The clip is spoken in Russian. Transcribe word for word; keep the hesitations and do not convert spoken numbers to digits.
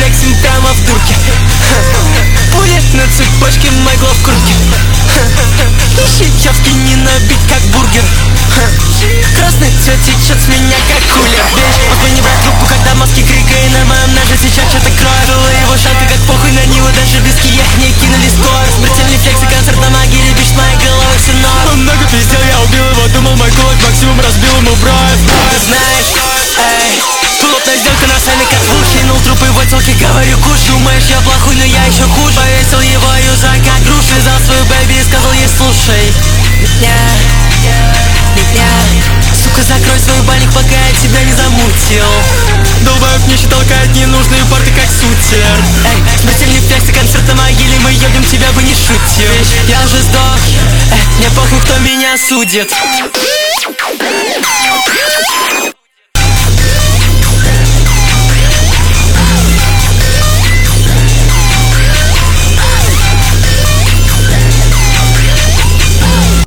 флексим прямо в дурке. Пули на цепочке, Майкла в куртке. Ищи чавки, не набить как бургер. Красный цвет течет с меня как кулер. Бич, мог не брать трубку, когда маски крика. И на моем ноже сейчас что-то кроет. Была его шалка, как похуй на него. Даже без киек не кинули скор. Смертельный флекс и концерт на могиле. Бич с моей головой все норм. Он много пиздел, я убил его. Думал, мой кулак максимум разбил ему бровь. Ты знаешь, эй, плотная сделка на сцене как звук. Кинул трупы в отелке, говорю куш. Думаешь, я плохой, но я еще хуже. Повесил его юза как груш. Связал свою бэби и сказал ей, слушай меня, меня. Сука, закрой свой бальник, пока я тебя не замутил. Долбоеб нищий толкает ненужные порты, как сутер. Эй, смертельный флекс и концерт на могиле. Мы ебнем, тебя бы не шутил. Я уже сдох, эй, мне похуй, кто меня судит.